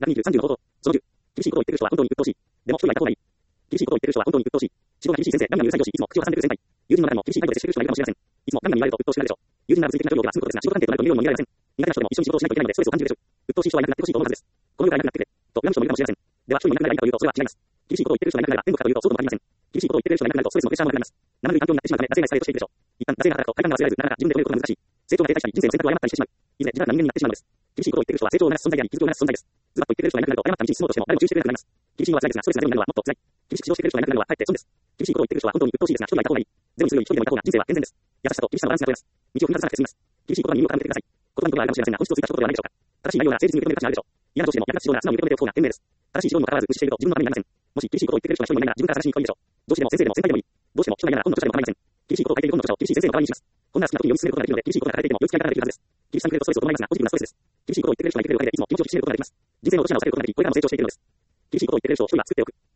第20、30の冒頭。その10。厳しいことを言ってる人は本当に鬱陶しい。でも一人はいた方がいい。厳しいことを言ってる人は本当に鬱陶しい。指導が厳しい先生、ガンガンうるさい上司、いつも口を挟んでくる先輩。友人の中でも厳しい態度で接してくる人がいるかもしれません。いつもガンガンに言われると鬱陶しくなるでしょう。友人なら物理的な距離をが済むことですが、仕事関係となると見るようにも見られません。苦手な人でも一緒に仕事をしないといけないのでストレスを感じるでしょう。鬱陶しい人はいなくなってほしいと思うはずです。この世からいなくなってくれ。と恨む人もいるかもしれません。では一人いなくなればいいかというとそれは違います。厳しいことを言ってる人がいなくなれば天国かというとそうとも限りません。厳しいことを言ってる人がいなくなるとストレスのプレッシャーもなくなります。生ぬるい環境になってしまうため、惰性がエスカレートしていくでしょう。一旦惰性が働くと体感が忘れられず、なかなか自分で超えることが難しい。成長が停滞したり、人生の選択を誤ったりしてしまう。いずれ自分が人間になってしまうのです。厳しいことを言っている人は成長を促す存在であり、気づきを促す存在です。ズバッと言っている人がいなくなると誤った道に進もうとしても誰も注意してくれなくなります。厳しいのは辛いですが、ストレスがゼロになるのはもっと辛い。厳しく指導してくれる人がいなくなるのはかえって損です。厳しいことを言っている人は本当に鬱陶しいですが、一人はいた方がいい。ゼロにするより一人でもいた方が人生は健全です。優しさと厳しさのバランスが取れます。道を踏み外さなくて済みます。厳しい言葉に耳を傾けてください。言葉にことはあるかもしれませんが、本質をついた一言ではないでしょうか。正しい内容なら誠実に受け止める価値があるでしょう。嫌な上司でも役立つ指導なら素直に受け止めておく方が賢明です。正しい指導にもかかわらず無視していると自分のためになりません。もし厳しいことを言ってくれる人が一人もいないなら自分から正しいに来いでしょう。上司でも先生でも先輩でもいい。どうしても人がいなら本の著者でも構いません。厳しいことを書いている本の著者を厳しい先生の代わりにします。こんな好きな時に読み進めることができるので、厳しいことが書かれていても読みつきがいができるはずです。厳しさに触れるとストレスを伴いますが、ポジティブなストレスです。厳しいことを言ってくれる人がいてくれるおかげでいつも気持ちを引き締めることができます。人生の落とし穴を避けることができ、これからも成長していけるのです。厳しいことを言ってくれる人を一人は作っておく。